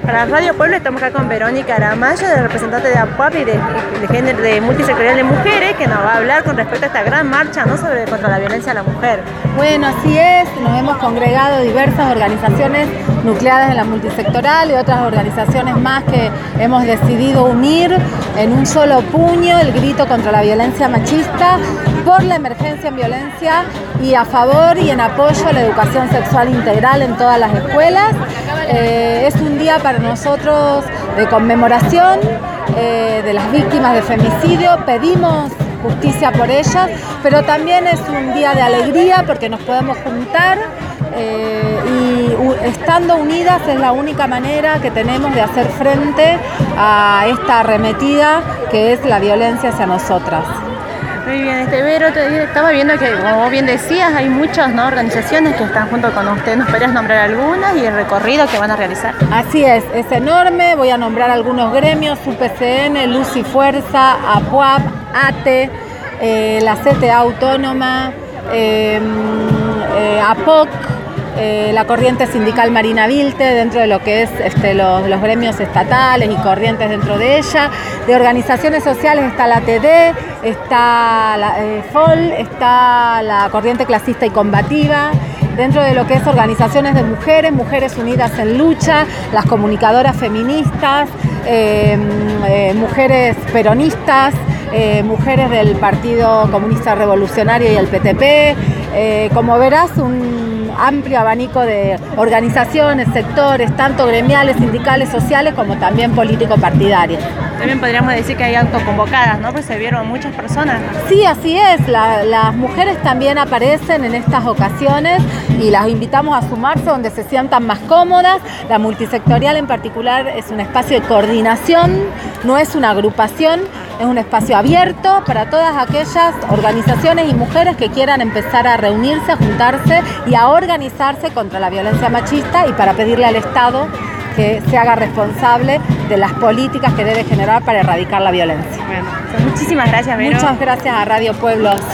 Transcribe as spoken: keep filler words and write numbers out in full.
Para Radio Pueblo estamos acá con Verónica Aramayo, representante de A P U A P y de, de género de multisectorial de mujeres, que nos va a hablar con respecto a esta gran marcha, ¿no?, sobre contra la violencia a la mujer. Bueno, así es, nos hemos congregado diversas organizaciones nucleadas en la multisectorial y otras organizaciones más que hemos decidido unir en un solo puño el grito contra la violencia machista, por la emergencia en violencia y a favor y en apoyo a la educación sexual integral en todas las escuelas. Eh, es un día para nosotros de conmemoración eh, de las víctimas de femicidio, pedimos justicia por ellas, pero también es un día de alegría porque nos podemos juntar eh, y u, estando unidas es la única manera que tenemos de hacer frente a esta arremetida que es la violencia hacia nosotras. Muy bien, este Vero, te, estaba viendo que, como bien decías, hay muchas, ¿no?, organizaciones que están junto con usted. ¿Nos podrías nombrar algunas y el recorrido que van a realizar? Así es, es enorme. Voy a nombrar algunos gremios: U P C N, Luz y Fuerza, A P U A P, A T E, eh, la C T A Autónoma, eh, eh, A P O C, Eh, la corriente sindical Marina Vilte, dentro de lo que es este, los, los gremios estatales y corrientes dentro de ella. De organizaciones sociales está la T D, está la eh, F O L, está la corriente clasista y combativa. Dentro de lo que es organizaciones de mujeres, Mujeres Unidas en Lucha, las comunicadoras feministas, eh, eh, mujeres peronistas, eh, mujeres del Partido Comunista Revolucionario y el P T P. Eh, como verás, un amplio abanico de organizaciones, sectores, tanto gremiales, sindicales, sociales, como también político-partidarias. También podríamos decir que hay autoconvocadas, ¿no?, pues se vieron muchas personas. Sí, así es. La, las mujeres también aparecen en estas ocasiones y las invitamos a sumarse donde se sientan más cómodas. La multisectorial en particular es un espacio de coordinación, no es una agrupación, es un espacio abierto para todas aquellas organizaciones y mujeres que quieran empezar a reunirse, a juntarse y a organizarse contra la violencia machista y para pedirle al Estado que se haga responsable de las políticas que debe generar para erradicar la violencia. Bueno, muchísimas gracias, Vero. Muchas gracias a Radio Pueblo.